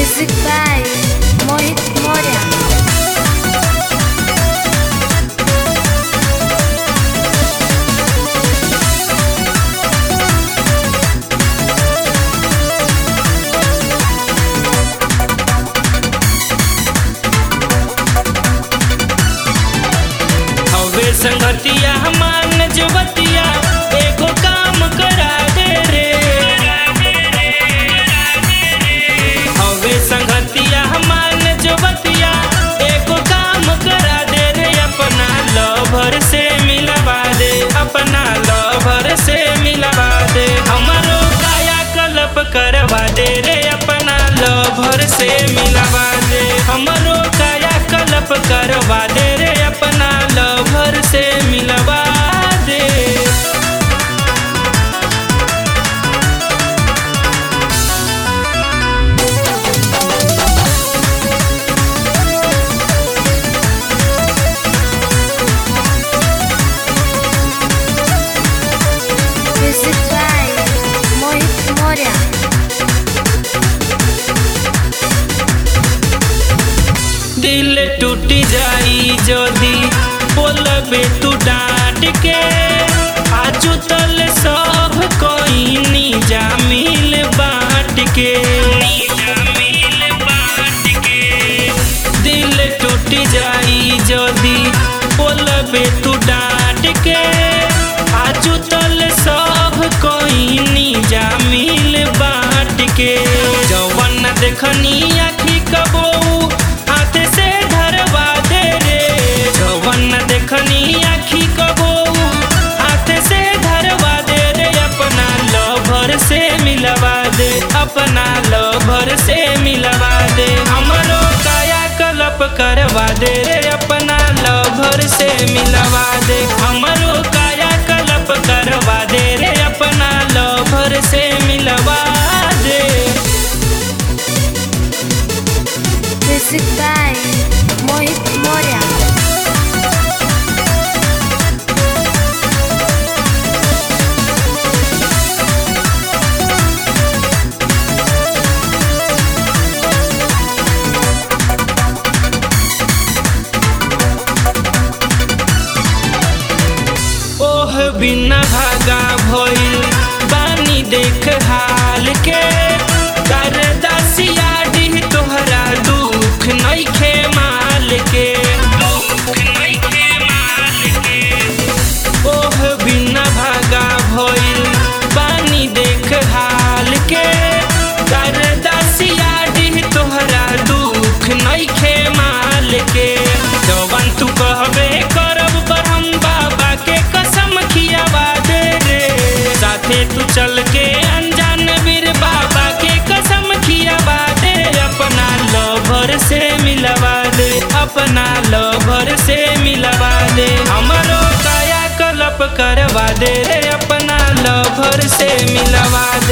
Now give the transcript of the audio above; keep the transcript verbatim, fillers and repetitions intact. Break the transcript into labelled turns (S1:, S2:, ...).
S1: Music by Mohit Moria.
S2: संगतिया मान जवतिया एगो काम करा दे रे हवे संगतिया मान जवतिया एगो काम करा दे रे अपना लवर से मिलवा दे अपना लवर से मिलवा दे हमरो काया कल्प करवा दे रे अपना लवर से मिलवा दे हमरो काया कल्प करवा दे रे अपना लवर से मिलवा दे।
S1: Music by Mohit Moria.
S2: दिल टूट जाई जदी बोलबे तू डांट के आजू तल सब कोई नीजा मिल बांट के दिल टूट जाई जदी बोलबे तू डांट के आजू तल सब कोई नीजा मिल बांट के जवन देखनी आखी कबो हाथ से धरवा दे रे जवन देखनी आखी कबो हाथ से धरवा दे रे अपना लवर से मिलवा दे अपना लवर से मिलवा दे हमरो काया कल्प करवा दे रे अपना लवर से मिलवा दे हमरो काया कल्प करवा दे रे अपना लवर से मिलवा दे।
S1: Music by Mohit Moria.
S2: ओह बिना भागा भइल बानी देख हाल के कर दसिया डी तोहरा दुख नइखे माल के ओह बिना भागा भइल बानी देख हाल के कर दसिया डी तोहरा दुख नइखे माल के जवन तू कहबे करब ब्रह्म बाबा के कसम खियावा दे रे साथे तू चल के अनजान वीर बाबा के कसम खियावा दे अपना लवर से मिलवा दे अपना लवर से मिलवा दे हमरो काया कल्प करवा दे रे अपना लवर से मिलवा